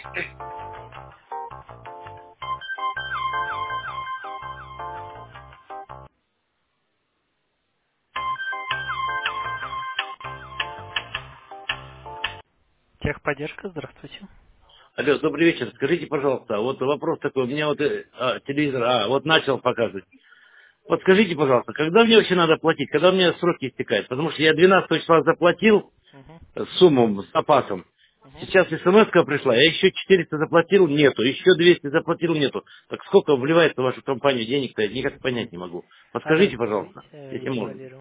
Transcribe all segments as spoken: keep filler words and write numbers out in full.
Техподдержка, здравствуйте. Алло, добрый вечер. Скажите, пожалуйста, вот вопрос такой. У меня вот э, а, телевизор, а, вот начал показывать. Вот скажите, пожалуйста, когда мне вообще надо платить? Когда у меня сроки истекают? Потому что я двенадцатого числа заплатил Угу. э, сумму с запасом. Угу. Сейчас смс пришла, я еще четыреста заплатил, нету. Еще двести заплатил, нету. Так сколько вливается в вашу компанию денег-то, я никак понять не могу. Адрес Подскажите, назовите, пожалуйста, э, если я можно. проверю.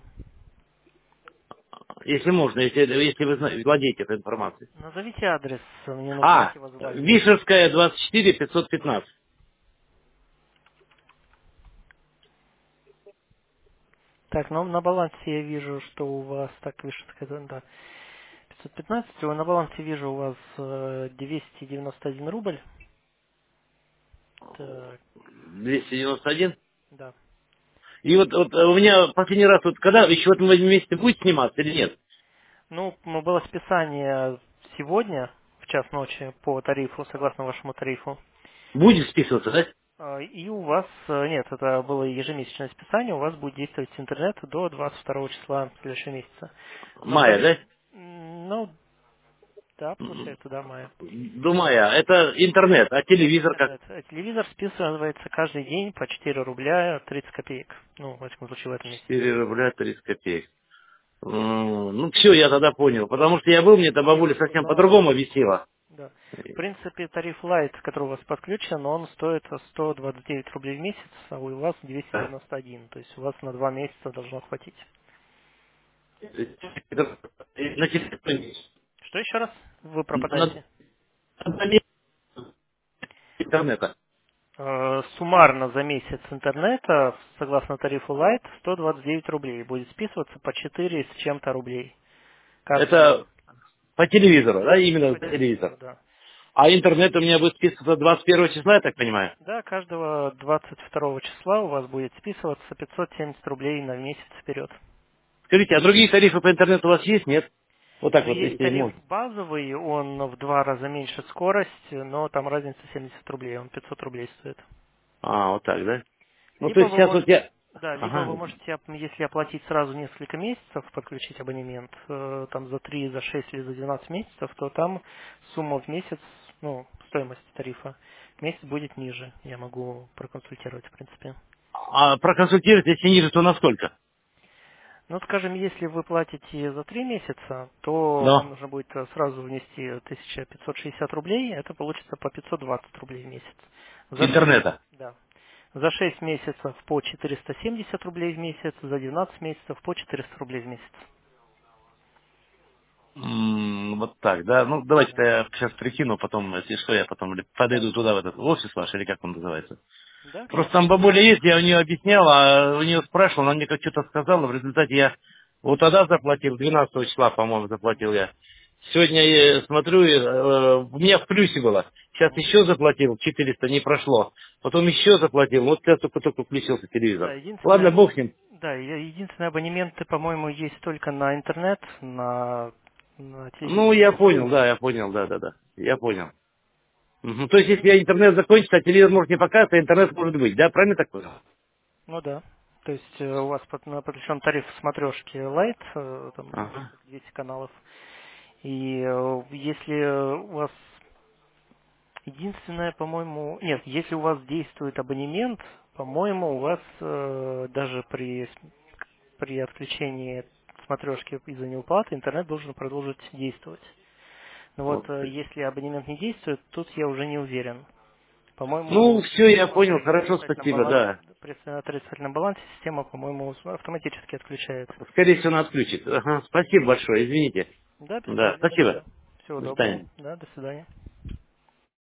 Если можно, если, если вы зна- владеете этой информацией. Назовите адрес, мне нужно А, найти вас в базе. Вишерская, двадцать четыре, пятьсот пятнадцать. Так, ну на балансе я вижу, что у вас, так, вижу, да, пятьсот пятнадцать, а на балансе вижу у вас э, двести девяносто один рубль. Так, двести девяносто один. да. И вот, вот э, у меня последний раз, вот когда, еще в этом месяце будет сниматься или нет? Ну, м, было списание сегодня, в час ночи, по тарифу, согласно вашему тарифу. Будет списываться, да? А, И у вас, э, нет, это было ежемесячное списание, у вас будет действовать интернет до двадцать второго числа следующего месяца. Но в Мая, тариф, да? м, ну, да, получается, да, мая. До мая. Это интернет, а Это телевизор как? интернет. А телевизор списывается каждый день по четыре рубля тридцать копеек. Ну, в этом случае, в этом месяце. четыре рубля тридцать копеек. М, Ну, все, я тогда понял. Потому что я был, мне эта бабуля Тариф совсем Light, по-другому объяснила. да. В принципе, тариф Light, который у вас подключен, он стоит сто двадцать девять рублей в месяц, а у вас двести Да. девяносто один. То есть у вас на два месяца должно хватить. Это на телефоне. Что еще раз? Вы На- пропадаете. на месте интернета. Э, Суммарно за месяц интернета, согласно тарифу Light, сто двадцать девять рублей. Будет списываться по четыре с чем-то рублей каждый день. Это по телевизору, да, именно По за телевизору, телевизор. да. А интернет у меня будет списываться двадцать первого числа, я так понимаю? Да, каждого двадцать второго числа у вас будет списываться пятьсот семьдесят рублей на месяц вперед. Скажите, а другие тарифы по интернету у вас есть, нет? Вот так Ну, вот, есть если тариф можно. базовый, он в два раза меньше скорость, но там разница семьдесят рублей, он пятьсот рублей стоит. А, вот так, да? Ну, то Либо есть вы сейчас вот можете, я... да, либо вы Ага. можете, оп- если оплатить сразу несколько месяцев, подключить абонемент, э, там за три, за шесть или за двенадцать месяцев, то там сумма в месяц, ну, стоимость тарифа в месяц будет ниже. Я могу проконсультировать, в принципе. А проконсультировать, если ниже, то насколько? Ну, скажем, если вы платите за три месяца, то вам Да. нужно будет э, сразу внести тысяча пятьсот шестьдесят рублей, это получится по пятьсот двадцать рублей в месяц. За шесть, Интернета. да. За шесть месяцев по четыреста семьдесят рублей в месяц, за двенадцать месяцев по четыреста рублей в месяц. М, Вот так, да? Ну, давайте-то Да. я сейчас прикину, потом, если что, я потом или Да. подойду туда, в этот офис ваш, или как он называется. Да, Просто конечно. там бабуля есть, я у нее объяснял, а у нее спрашивал, она мне как что-то сказала, в результате я вот тогда заплатил, двенадцатого числа, по-моему, заплатил Мгм. я. Сегодня я смотрю, э, у меня в плюсе было. Сейчас Мгм. еще заплатил, четыреста не прошло. Потом еще заплатил, вот сейчас только-только включился Да, телевизор. Ладно, единственное, бог с ним. да, е- единственные абонементы, по-моему, есть только на интернет, на, на Ну, телевизор я нет. понял, да, я понял, да, да, да. Я понял. Мгм. То есть, если я интернет закончится, а телевизор может не показывать, а интернет может быть, да? Правильно так понял? Ну да. То есть э, у вас под- на- подключен тариф смотрешки Lite, э, там Ага. двести двести каналов. И э, если у вас единственное, по-моему, нет, если у вас действует абонемент, по-моему, у вас э, даже при при отключении смотрешки из-за неуплаты интернет должен продолжить действовать. Но вот Вот. э, если абонемент не действует, тут я уже не уверен. Ну, По-моему, все, я система понял, при хорошо, отрицательном спасибо, балансе, да. при отрицательном балансе система, по-моему, автоматически отключает. Скорее всего, она отключит. Ага, спасибо большое, извините. Да, без Да, проблем, спасибо. да. Всего До доброго. свидания. Да, до свидания.